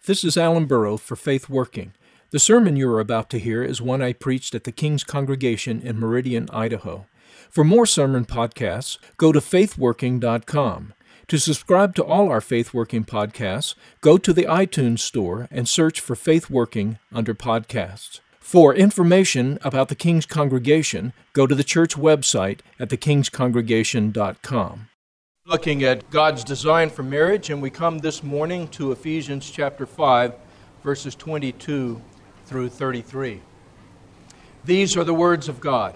This is Alan Burrow for Faith Working. The sermon you are about to hear is one I preached at the King's Congregation in Meridian, Idaho. For more sermon podcasts, go to faithworking.com. To subscribe to all our Faith Working podcasts, go to the iTunes Store and search for Faith Working under Podcasts. For information about the King's Congregation, go to the church website at thekingscongregation.com. Looking at God's design for marriage, and we come this morning to Ephesians chapter 5, verses 22 through 33. These are the words of God.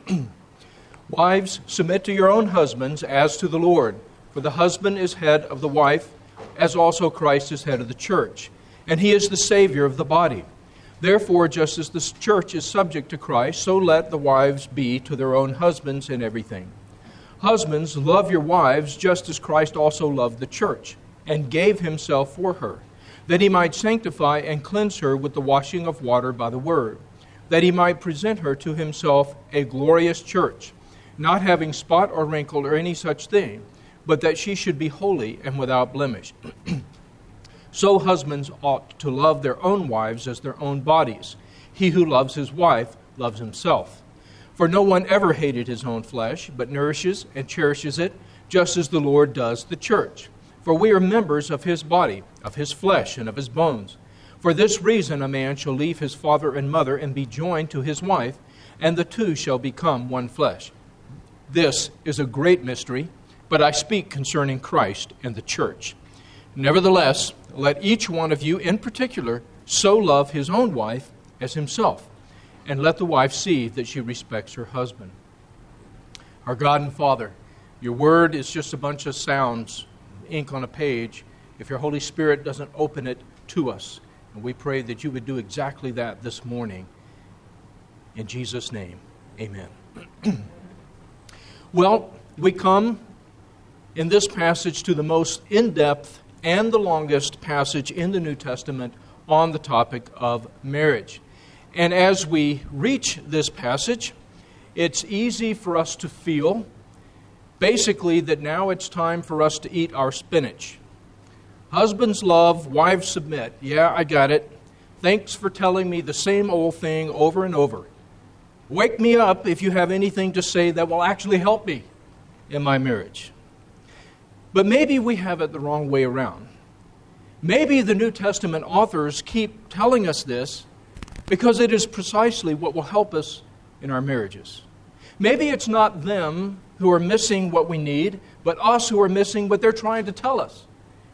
Wives, submit to your own husbands as to the Lord, for the husband is head of the wife, as also Christ is head of the church, and he is the Savior of the body. Therefore, just as the church is subject to Christ, so let the wives be to their own husbands in everything. Husbands, love your wives just as Christ also loved the church and gave himself for her, that he might sanctify and cleanse her with the washing of water by the word, that he might present her to himself a glorious church, not having spot or wrinkle or any such thing, but that she should be holy and without blemish. So husbands ought to love their own wives as their own bodies. He who loves his wife loves himself. For no one ever hated his own flesh, but nourishes and cherishes it, just as the Lord does the church. For we are members of his body, of his flesh, and of his bones. For this reason a man shall leave his father and mother and be joined to his wife, and the two shall become one flesh. This is a great mystery, but I speak concerning Christ and the church. Nevertheless, let each one of you in particular so love his own wife as himself, and let the wife see that she respects her husband. Our God and Father, your word is just a bunch of sounds, ink on a page, if your Holy Spirit doesn't open it to us. And we pray that you would do exactly that this morning. In Jesus' name, amen. Well, we come in this passage to the most in-depth and the longest passage in the New Testament on the topic of marriage. And as we reach this passage, it's easy for us to feel, basically, that now it's time for us to eat our spinach. Husbands love, wives submit. Yeah, I got it. Thanks for telling me the same old thing over and over. Wake me up if you have anything to say that will actually help me in my marriage. But maybe we have it the wrong way around. Maybe the New Testament authors keep telling us this because it is precisely what will help us in our marriages. Maybe it's not them who are missing what we need, but us who are missing what they're trying to tell us.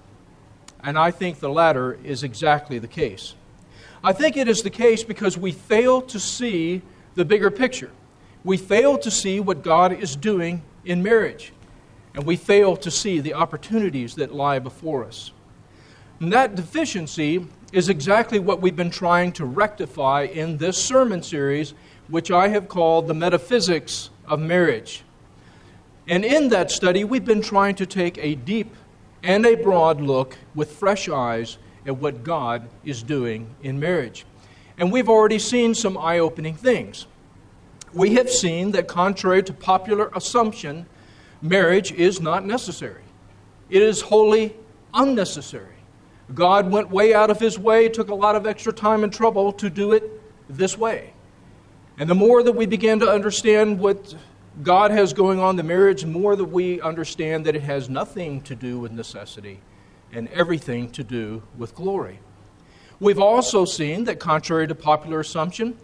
And I think the latter is exactly the case. I think it is the case because we fail to see the bigger picture. We fail to see what God is doing in marriage. And we fail to see the opportunities that lie before us. And that deficiency is exactly what we've been trying to rectify in this sermon series, which I have called The Metaphysics of Marriage. And in that study, we've been trying to take a deep and a broad look with fresh eyes at what God is doing in marriage. And we've already seen some eye-opening things. We have seen that contrary to popular assumption, marriage is not necessary. It is wholly unnecessary. God went way out of his way, took a lot of extra time and trouble to do it this way. And the more that we begin to understand what God has going on in the marriage, the more that we understand that it has nothing to do with necessity and everything to do with glory. We've also seen that contrary to popular assumption,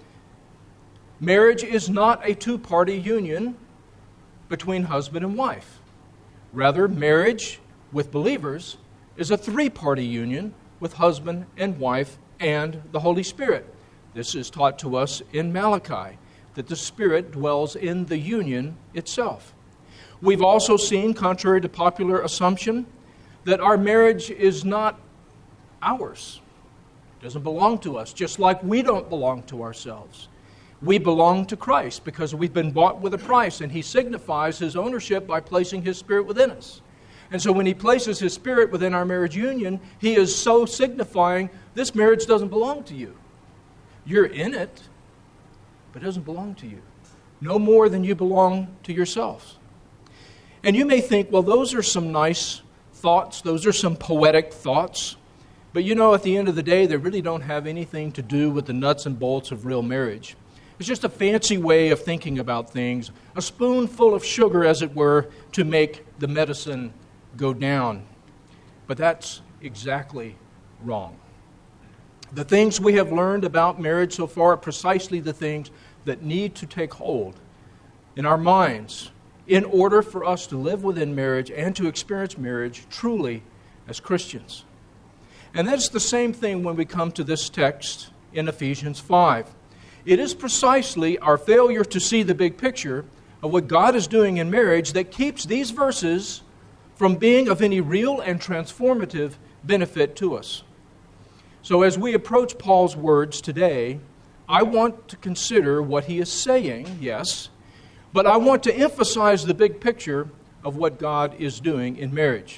marriage is not a two-party union between husband and wife. Rather, marriage with believers is a three-party union with husband and wife and the Holy Spirit. This is taught to us in Malachi, that the Spirit dwells in the union itself. We've also seen, contrary to popular assumption, that our marriage is not ours. It doesn't belong to us, just like we don't belong to ourselves. We belong to Christ because we've been bought with a price, and he signifies his ownership by placing his Spirit within us. And so when he places his Spirit within our marriage union, he is so signifying this marriage doesn't belong to you. You're in it, but it doesn't belong to you. No more than you belong to yourselves. And you may think, well, those are some nice thoughts. Those are some poetic thoughts. But you know, at the end of the day, they really don't have anything to do with the nuts and bolts of real marriage. It's just a fancy way of thinking about things, a spoonful of sugar, as it were, to make the medicine go down. But that's exactly wrong. The things we have learned about marriage so far are precisely the things that need to take hold in our minds in order for us to live within marriage and to experience marriage truly as Christians. And that's the same thing when we come to this text in Ephesians 5. It is precisely our failure to see the big picture of what God is doing in marriage that keeps these verses from being of any real and transformative benefit to us. So as we approach Paul's words today, I want to consider what he is saying, yes, but I want to emphasize the big picture of what God is doing in marriage.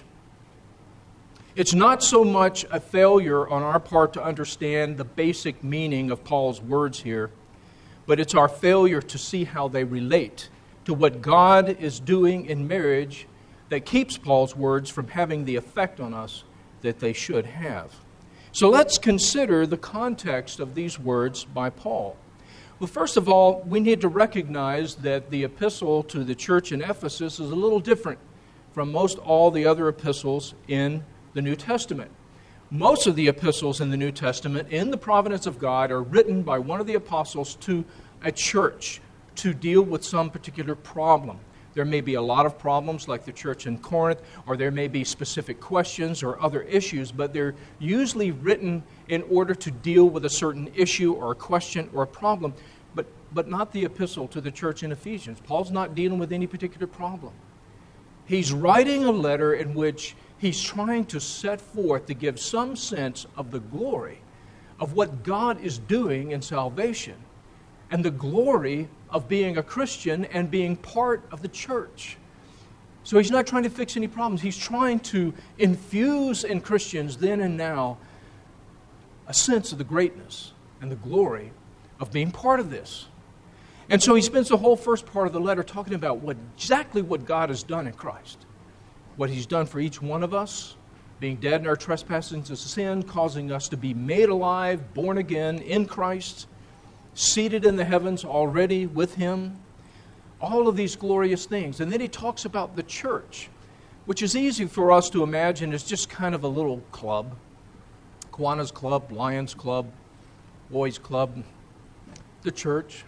It's not so much a failure on our part to understand the basic meaning of Paul's words here, but it's our failure to see how they relate to what God is doing in marriage that keeps Paul's words from having the effect on us that they should have. So let's consider the context of these words by Paul. Well, first of all, we need to recognize that the epistle to the church in Ephesus is a little different from most all the other epistles in the New Testament. Most of the epistles in the New Testament, in the providence of God, are written by one of the apostles to a church to deal with some particular problem. There may be a lot of problems like the church in Corinth, or there may be specific questions or other issues, but they're usually written in order to deal with a certain issue or a question or a problem, but not the epistle to the church in Ephesians. Paul's not dealing with any particular problem. He's writing a letter in which he's trying to set forth to give some sense of the glory of what God is doing in salvation and the glory of being a Christian and being part of the church. So he's not trying to fix any problems. He's trying to infuse in Christians then and now a sense of the greatness and the glory of being part of this. And so he spends the whole first part of the letter talking about exactly what God has done in Christ. What he's done for each one of us, being dead in our trespasses and sin, causing us to be made alive, born again in Christ, seated in the heavens already with him. All of these glorious things. And then he talks about the church, which is easy for us to imagine as just kind of a little club. Kiwanis Club, Lions Club, Boys Club, the church.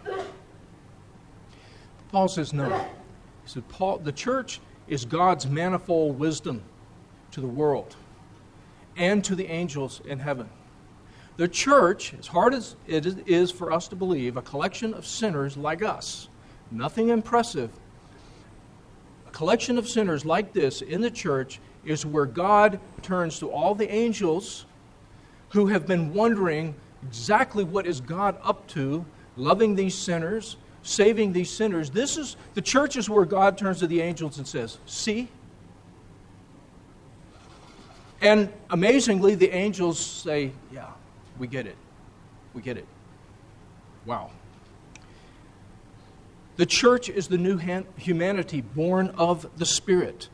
Paul says no. He said, the church is God's manifold wisdom to the world and to the angels in heaven. The church, as hard as it is for us to believe, a collection of sinners like us, nothing impressive, a collection of sinners like this in the church is where God turns to all the angels who have been wondering exactly what is God up to, loving these sinners, saving these sinners. The church is where God turns to the angels and says, see? And amazingly, the angels say, yeah, we get it. We get it. Wow. The church is the new humanity born of the Spirit.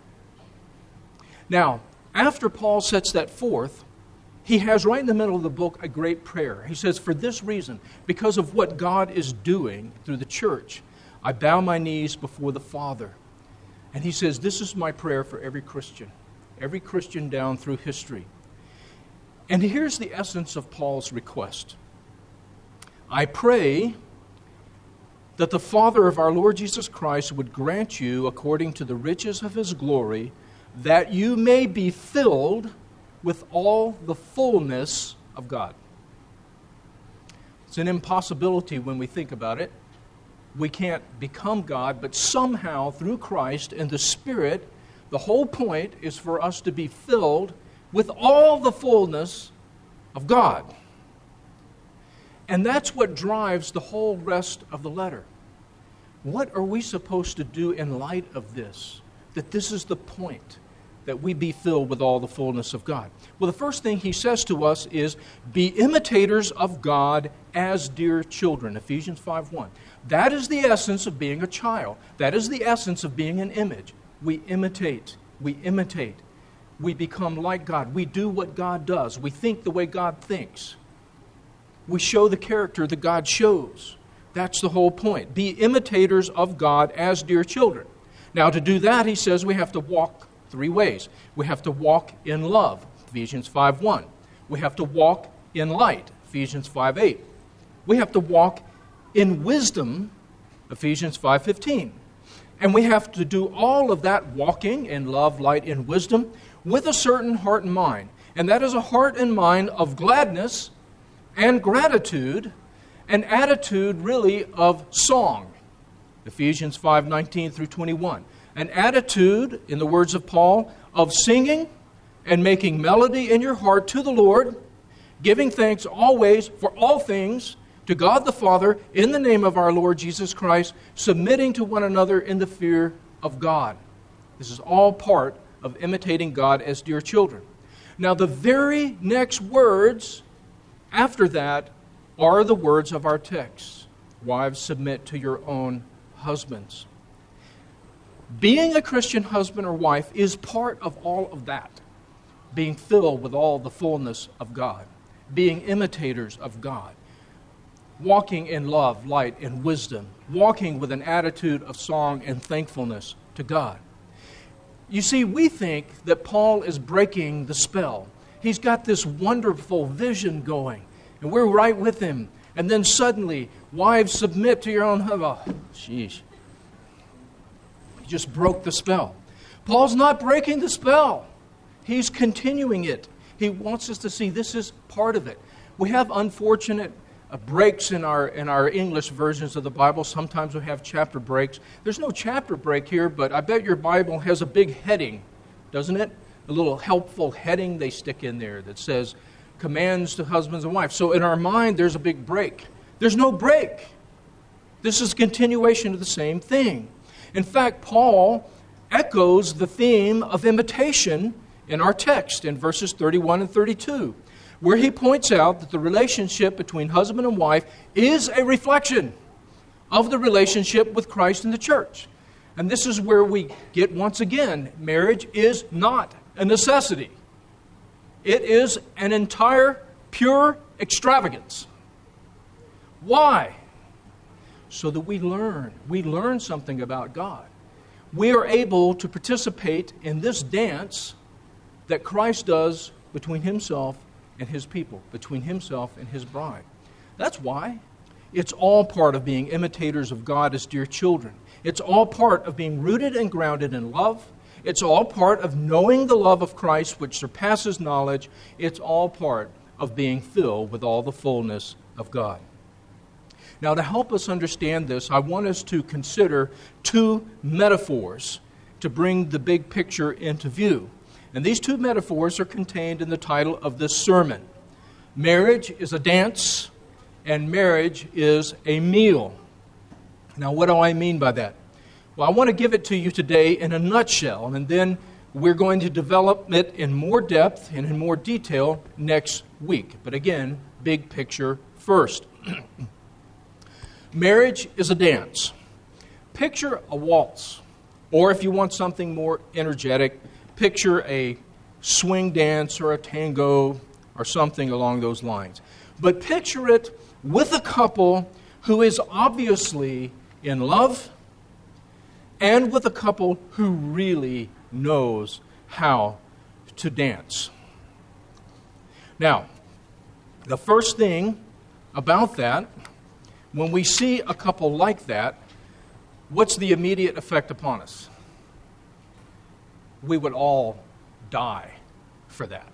Now, after Paul sets that forth, he has right in the middle of the book a great prayer. He says, for this reason, because of what God is doing through the church, I bow my knees before the Father. And he says, this is my prayer for every Christian down through history. And here's the essence of Paul's request. I pray that the Father of our Lord Jesus Christ would grant you, according to the riches of his glory, that you may be filled with all the fullness of God. It's an impossibility when we think about it. We can't become God, but somehow through Christ and the Spirit, the whole point is for us to be filled with all the fullness of God. And that's what drives the whole rest of the letter. What are we supposed to do in light of this? That this is the point, that we be filled with all the fullness of God. Well, the first thing he says to us is, be imitators of God as dear children, Ephesians 5:1. That is the essence of being a child. That is the essence of being an image. We imitate. We imitate. we become like God. We do what God does. We think the way God thinks. We show the character that God shows. That's the whole point. Be imitators of God as dear children. Now, to do that, he says we have to walk 3 ways. We have to walk in love, Ephesians 5:1. We have to walk in light, Ephesians 5:8. We have to walk in wisdom, Ephesians 5:15. And we have to do all of that walking in love, light, and wisdom with a certain heart and mind. And that is a heart and mind of gladness and gratitude, an attitude really of song, Ephesians 5:19 through 21. An attitude, in the words of Paul, of singing and making melody in your heart to the Lord, giving thanks always for all things to God the Father in the name of our Lord Jesus Christ, submitting to one another in the fear of God. This is all part of imitating God as dear children. Now, the very next words after that are the words of our text. Wives, submit to your own husbands. Being a Christian husband or wife is part of all of that. Being filled with all the fullness of God. Being imitators of God. Walking in love, light, and wisdom. Walking with an attitude of song and thankfulness to God. You see, we think that Paul is breaking the spell. He's got this wonderful vision going, and we're right with him. And then suddenly, wives, submit to your own husband. Oh, sheesh. He just broke the spell. Paul's not breaking the spell. He's continuing it. He wants us to see this is part of it. We have unfortunate breaks in our English versions of the Bible. Sometimes we have chapter breaks. There's no chapter break here, but I bet your Bible has a big heading, doesn't it? A little helpful heading they stick in there that says commands to husbands and wives. So in our mind, there's a big break. There's no break. This is continuation of the same thing. In fact, Paul echoes the theme of imitation in our text in verses 31 and 32, where he points out that the relationship between husband and wife is a reflection of the relationship with Christ and the church. And this is where we get, once again, marriage is not a necessity. It is an entire, pure extravagance. Why? So that we learn. We learn something about God. We are able to participate in this dance that Christ does between himself and his people, between himself and his bride. That's why. It's all part of being imitators of God as dear children. It's all part of being rooted and grounded in love. It's all part of knowing the love of Christ, which surpasses knowledge. It's all part of being filled with all the fullness of God. Now, to help us understand this, I want us to consider 2 metaphors to bring the big picture into view. And these 2 metaphors are contained in the title of this sermon. Marriage is a dance, and marriage is a meal. Now, what do I mean by that? Well, I want to give it to you today in a nutshell, and then we're going to develop it in more depth and in more detail next week. But again, big picture first. Marriage is a dance. Picture a waltz, or if you want something more energetic, picture a swing dance or a tango or something along those lines. But picture it with a couple who is obviously in love and with a couple who really knows how to dance. Now, the first thing about that, when we see a couple like that, what's the immediate effect upon us? We would all die for that.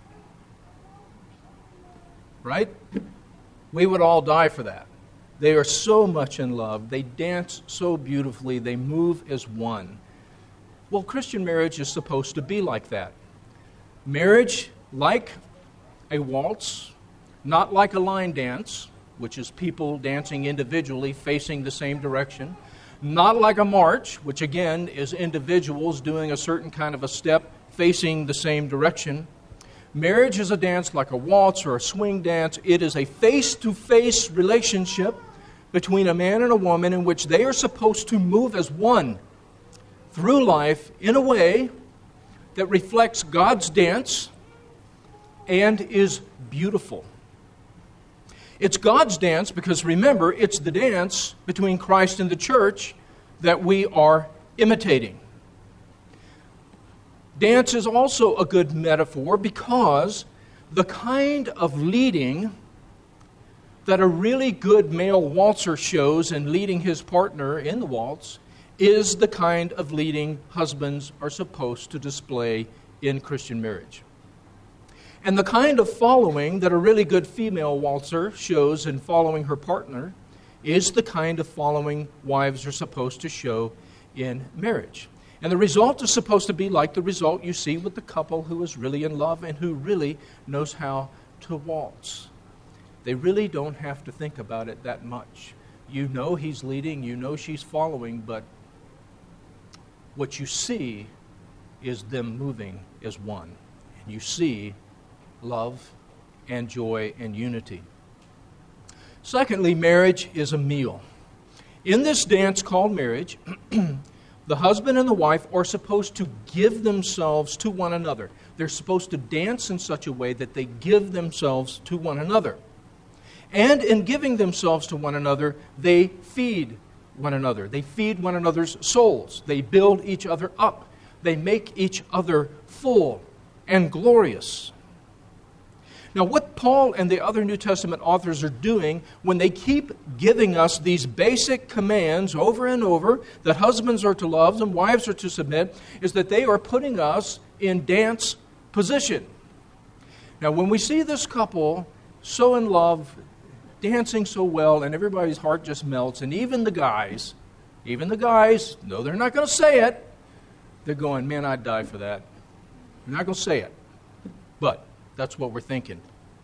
Right? We would all die for that. They are so much in love. They dance so beautifully. They move as one. Well, Christian marriage is supposed to be like that. Marriage, like a waltz, not like a line dance, which is people dancing individually facing the same direction. Not like a march, which again is individuals doing a certain kind of a step facing the same direction. Marriage is a dance like a waltz or a swing dance. It is a face-to-face relationship between a man and a woman in which they are supposed to move as one through life in a way that reflects God's dance and is beautiful. It's God's dance because, remember, it's the dance between Christ and the church that we are imitating. Dance is also a good metaphor because the kind of leading that a really good male waltzer shows in leading his partner in the waltz is the kind of leading husbands are supposed to display in Christian marriage. And the kind of following that a really good female waltzer shows in following her partner is the kind of following wives are supposed to show in marriage. And the result is supposed to be like the result you see with the couple who is really in love and who really knows how to waltz. They really don't have to think about it that much. You know he's leading, you know she's following, but what you see is them moving as one. And you see love and joy and unity. Secondly, marriage is a meal. In this dance called marriage, the husband and the wife are supposed to give themselves to one another. They're supposed to dance in such a way that they give themselves to one another. And in giving themselves to one another, they feed one another. They feed one another's souls. They build each other up. They make each other full and glorious. Now, what Paul and the other New Testament authors are doing when they keep giving us these basic commands over and over that husbands are to love and wives are to submit is that they are putting us in dance position. Now, when we see this couple so in love, dancing so well, and everybody's heart just melts, and even the guys, no, they're not going to say it, they're going, man, I'd die for that. They're not going to say it, but that's what we're thinking.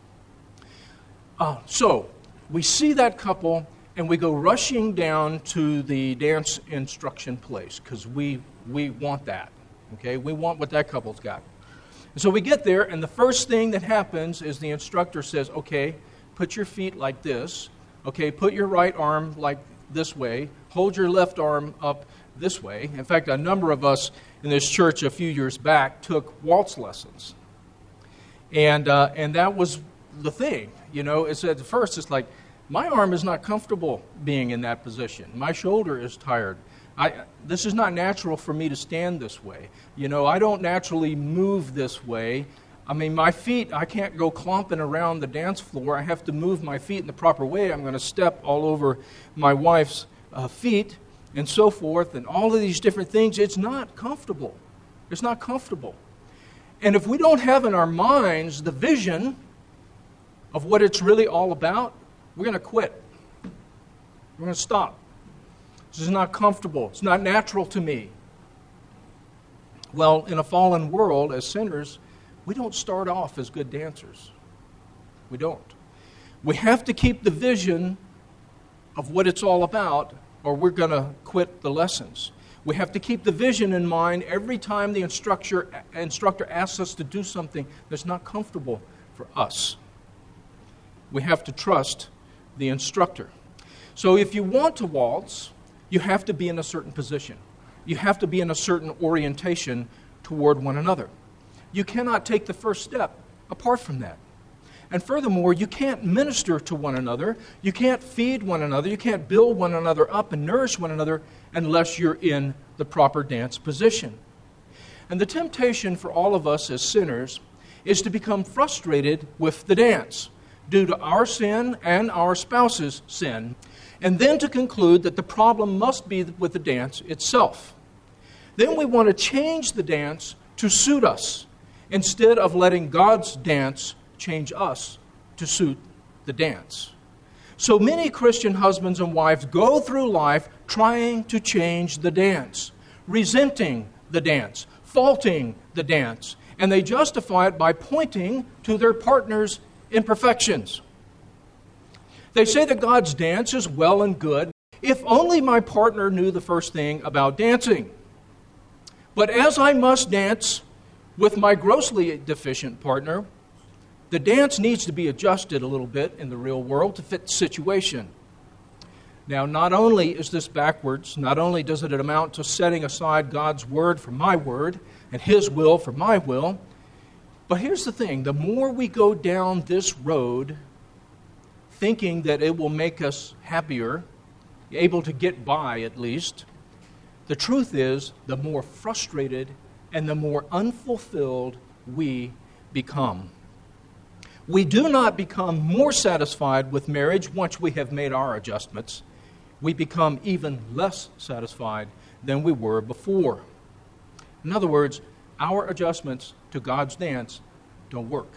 So we see that couple, and we go rushing down to the dance instruction place because we want that. Okay, we want what that couple's got. And so we get there, and the first thing that happens is the instructor says, okay, put your feet like this. Okay, put your right arm like this way. Hold your left arm up this way. In fact, a number of us in this church a few years back took waltz lessons. And that was the thing. You know, it's at first it's like, my arm is not comfortable being in that position. My shoulder is tired. This is not natural for me to stand this way. You know, I don't naturally move this way. I mean, my feet, I can't go clomping around the dance floor. I have to move my feet in the proper way. I'm going to step all over my wife's feet and so forth, and all of these different things. It's not comfortable. It's not comfortable. And if we don't have in our minds the vision of what it's really all about, we're going to quit. We're going to stop. This is not comfortable. It's not natural to me. Well, in a fallen world, as sinners, we don't start off as good dancers. We don't. We have to keep the vision of what it's all about, or we're going to quit the lessons. We have to keep the vision in mind every time the instructor asks us to do something that's not comfortable for us. We have to trust the instructor. So if you want to waltz, you have to be in a certain position. You have to be in a certain orientation toward one another. You cannot take the first step apart from that. And furthermore, you can't minister to one another. You can't feed one another. You can't build one another up and nourish one another unless you're in the proper dance position. And the temptation for all of us as sinners is to become frustrated with the dance due to our sin and our spouse's sin, and then to conclude that the problem must be with the dance itself. Then we want to change the dance to suit us instead of letting God's dance change us to suit the dance. So many Christian husbands and wives go through life trying to change the dance, resenting the dance, faulting the dance, and they justify it by pointing to their partner's imperfections. They say that God's dance is well and good if only my partner knew the first thing about dancing. But as I must dance with my grossly deficient partner, the dance needs to be adjusted a little bit in the real world to fit the situation. Now, not only is this backwards, not only does it amount to setting aside God's word for my word, and His will for my will. But here's the thing, the more we go down this road thinking that it will make us happier, able to get by at least, the truth is the more frustrated and the more unfulfilled we become. We do not become more satisfied with marriage once we have made our adjustments. We become even less satisfied than we were before. In other words, our adjustments to God's dance don't work.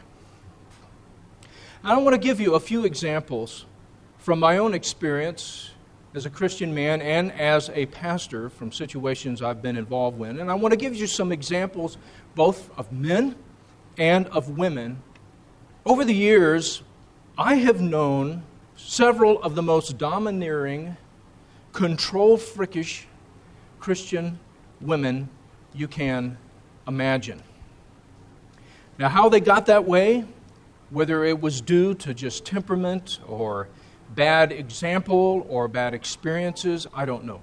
I want to give you a few examples from my own experience as a Christian man and as a pastor from situations I've been involved in. And I want to give you some examples both of men and of women. Over the years, I have known several of the most domineering, control-freakish Christian women you can imagine. Now, how they got that way, whether it was due to just temperament or bad example or bad experiences, I don't know.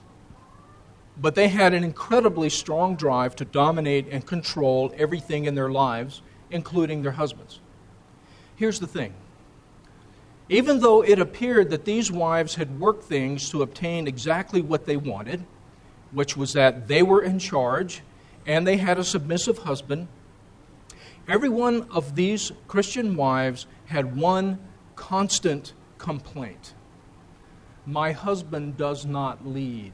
But they had an incredibly strong drive to dominate and control everything in their lives, including their husbands. Here's the thing. Even though it appeared that these wives had worked things to obtain exactly what they wanted, which was that they were in charge and they had a submissive husband, every one of these Christian wives had one constant complaint. My husband does not lead.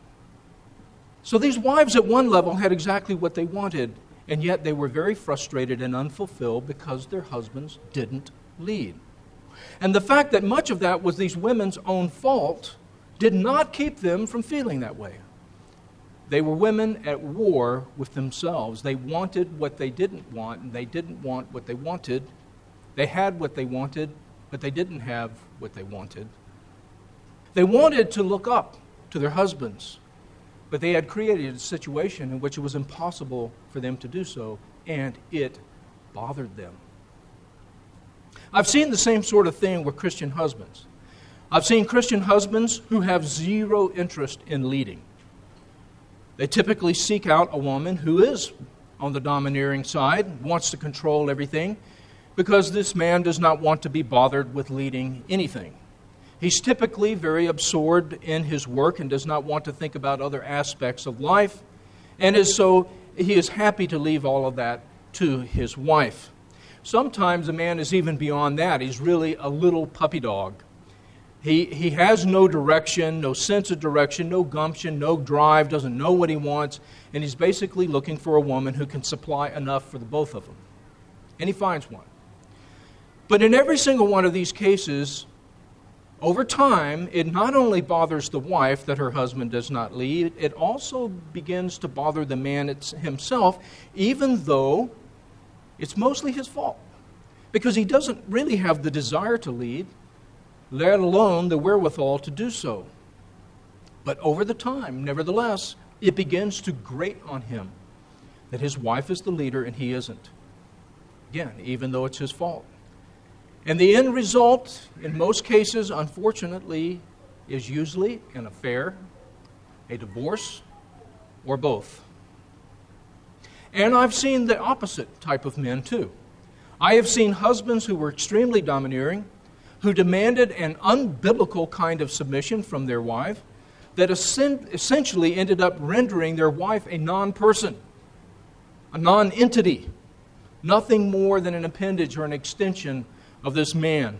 So these wives at one level had exactly what they wanted, and yet they were very frustrated and unfulfilled because their husbands didn't lead. And the fact that much of that was these women's own fault did not keep them from feeling that way. They were women at war with themselves. They wanted what they didn't want, and they didn't want what they wanted. They had what they wanted, but they didn't have what they wanted. They wanted to look up to their husbands, but they had created a situation in which it was impossible for them to do so, and it bothered them. I've seen the same sort of thing with Christian husbands. I've seen Christian husbands who have zero interest in leading. They typically seek out a woman who is on the domineering side, wants to control everything, because this man does not want to be bothered with leading anything. He's typically very absorbed in his work and does not want to think about other aspects of life, and he is happy to leave all of that to his wife. Sometimes a man is even beyond that. He's really a little puppy dog. He has no direction, no sense of direction, no gumption, no drive, doesn't know what he wants, and he's basically looking for a woman who can supply enough for the both of them. And he finds one. But in every single one of these cases, over time, it not only bothers the wife that her husband does not lead, it also begins to bother the man himself, even though it's mostly his fault, because he doesn't really have the desire to lead, let alone the wherewithal to do so. But over the time, nevertheless, it begins to grate on him that his wife is the leader and he isn't. Again, even though it's his fault. And the end result, in most cases, unfortunately, is usually an affair, a divorce, or both. And I've seen the opposite type of men, too. I have seen husbands who were extremely domineering, who demanded an unbiblical kind of submission from their wife that essentially ended up rendering their wife a non-person, a non-entity, nothing more than an appendage or an extension of this man.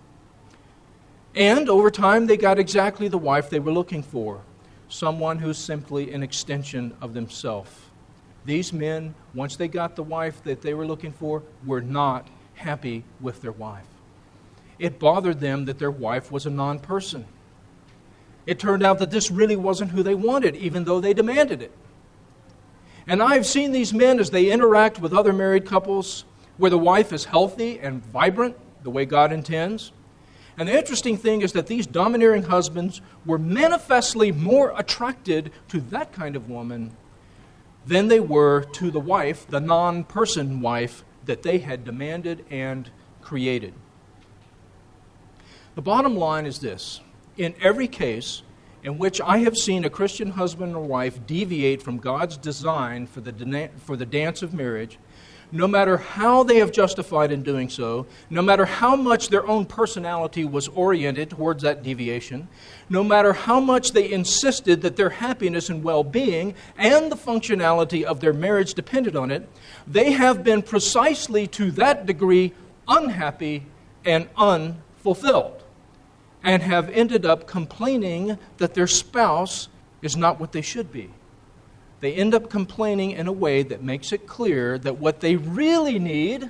And over time, they got exactly the wife they were looking for, someone who's simply an extension of themselves. These men, once they got the wife that they were looking for, were not happy with their wife. It bothered them that their wife was a non-person. It turned out that this really wasn't who they wanted, even though they demanded it. And I've seen these men as they interact with other married couples where the wife is healthy and vibrant, the way God intends. And the interesting thing is that these domineering husbands were manifestly more attracted to that kind of woman than they were to the wife, the non-person wife that they had demanded and created. The bottom line is this. In every case, in which I have seen a Christian husband or wife deviate from God's design for the dance of marriage, no matter how they have justified in doing so, no matter how much their own personality was oriented towards that deviation, no matter how much they insisted that their happiness and well-being and the functionality of their marriage depended on it, they have been precisely to that degree unhappy and unfulfilled, and have ended up complaining that their spouse is not what they should be. They end up complaining in a way that makes it clear that what they really need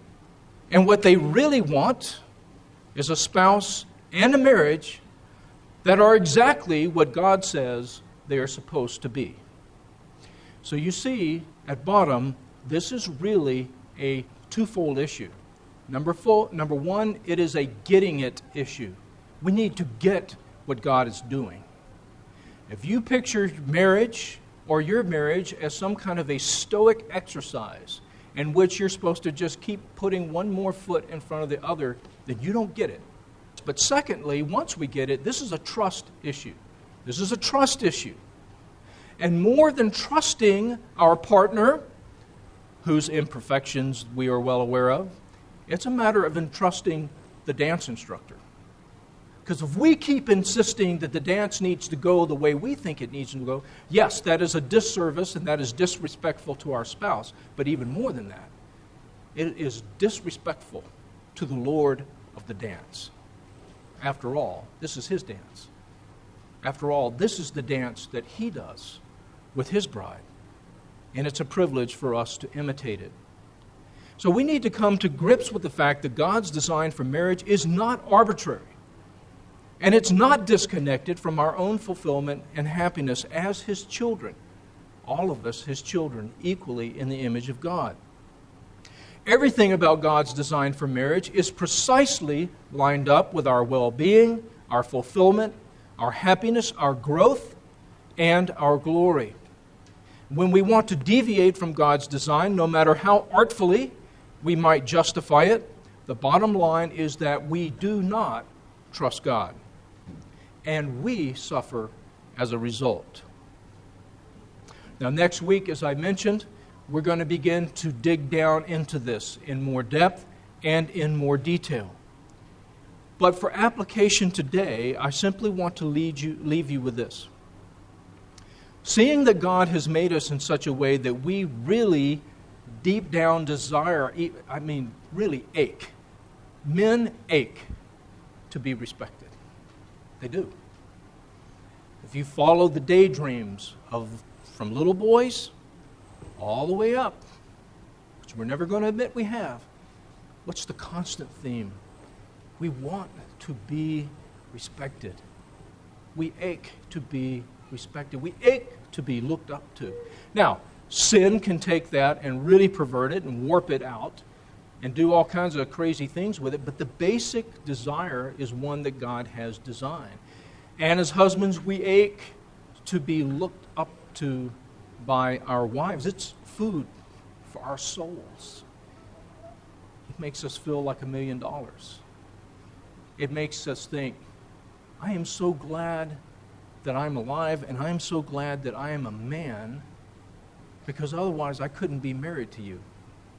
and what they really want is a spouse and a marriage that are exactly what God says they are supposed to be. So you see, at bottom, this is really a twofold issue. Number one, it is a getting it issue. We need to get what God is doing. If you picture marriage or your marriage as some kind of a stoic exercise in which you're supposed to just keep putting one more foot in front of the other, then you don't get it. But secondly, once we get it, this is a trust issue. This is a trust issue. And more than trusting our partner, whose imperfections we are well aware of, it's a matter of entrusting the dance instructor. Because if we keep insisting that the dance needs to go the way we think it needs to go, yes, that is a disservice and that is disrespectful to our spouse. But even more than that, it is disrespectful to the Lord of the dance. After all, this is His dance. After all, this is the dance that He does with His bride. And it's a privilege for us to imitate it. So we need to come to grips with the fact that God's design for marriage is not arbitrary. And it's not disconnected from our own fulfillment and happiness as His children. All of us, His children, equally in the image of God. Everything about God's design for marriage is precisely lined up with our well-being, our fulfillment, our happiness, our growth, and our glory. When we want to deviate from God's design, no matter how artfully we might justify it, the bottom line is that we do not trust God. And we suffer as a result. Now, next week, as I mentioned, we're going to begin to dig down into this in more depth and in more detail. But for application today, I simply want to leave you with this. Seeing that God has made us in such a way that we really deep down desire, really ache. Men ache to be respected. They do. If you follow the daydreams from little boys all the way up, which we're never going to admit we have, what's the constant theme? We want to be respected. We ache to be respected. We ache to be looked up to. Now, sin can take that and really pervert it and warp it out and do all kinds of crazy things with it, but the basic desire is one that God has designed. And as husbands, we ache to be looked up to by our wives. It's food for our souls. It makes us feel like $1 million. It makes us think, I am so glad that I'm alive, and I am so glad that I am a man, because otherwise I couldn't be married to you.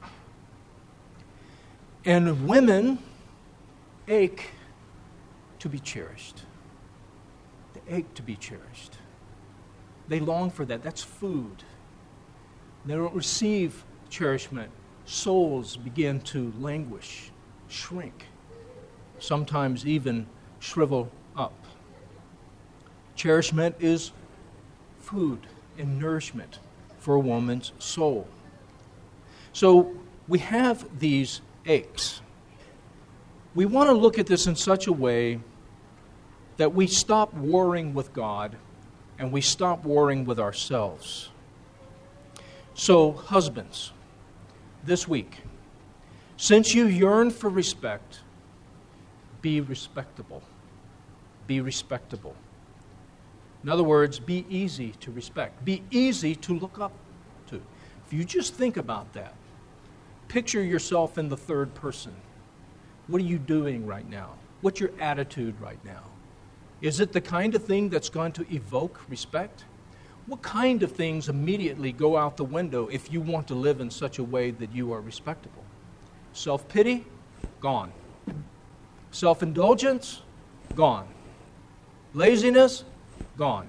And women ache to be cherished. They ache to be cherished. They long for that. That's food. They don't receive cherishment. Souls begin to languish, shrink, sometimes even shrivel up. Cherishment is food and nourishment for a woman's soul. So we have these aches. We want to look at this in such a way that we stop warring with God and we stop warring with ourselves. So, husbands, this week, since you yearn for respect, be respectable. Be respectable. In other words, be easy to respect. Be easy to look up to. If you just think about that, picture yourself in the third person. What are you doing right now? What's your attitude right now? Is it the kind of thing that's going to evoke respect? What kind of things immediately go out the window if you want to live in such a way that you are respectable? Self-pity? Gone. Self-indulgence? Gone. Laziness? Gone.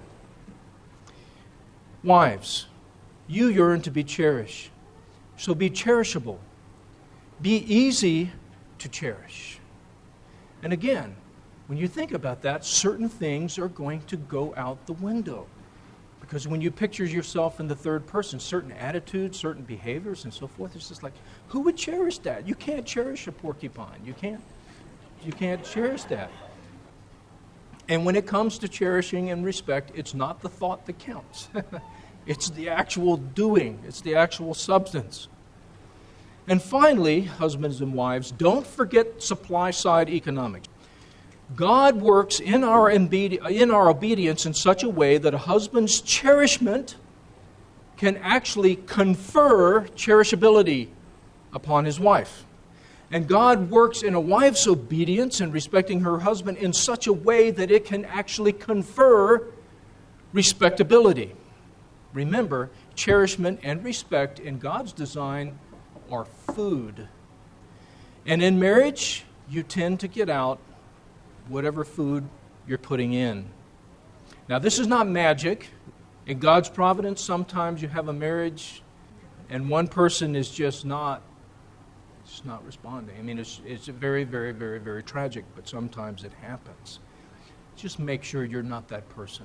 Wives, you yearn to be cherished. So be cherishable. Be easy to cherish. And again, when you think about that, certain things are going to go out the window. Because when you picture yourself in the third person, certain attitudes, certain behaviors, and so forth, it's just like, who would cherish that? You can't cherish a porcupine. You can't cherish that. And when it comes to cherishing and respect, it's not the thought that counts. It's the actual doing. It's the actual substance. And finally, husbands and wives, don't forget supply-side economics. God works in our obedience in such a way that a husband's cherishment can actually confer cherishability upon his wife. And God works in a wife's obedience and respecting her husband in such a way that it can actually confer respectability. Remember, cherishment and respect in God's design are food. And in marriage, you tend to get out whatever food you're putting in. Now, this is not magic. In God's providence, sometimes you have a marriage and one person is just not responding. I mean, it's very, very, very, very tragic, but sometimes it happens. Just make sure you're not that person.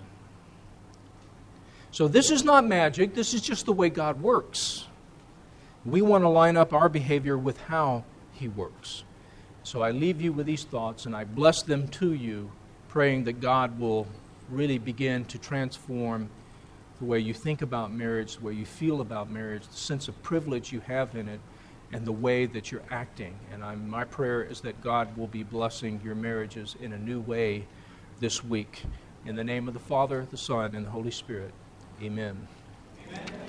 So this is not magic. This is just the way God works. We want to line up our behavior with how He works. So I leave you with these thoughts, and I bless them to you, praying that God will really begin to transform the way you think about marriage, the way you feel about marriage, the sense of privilege you have in it, and the way that you're acting. And my prayer is that God will be blessing your marriages in a new way this week. In the name of the Father, the Son, and the Holy Spirit, amen. Amen.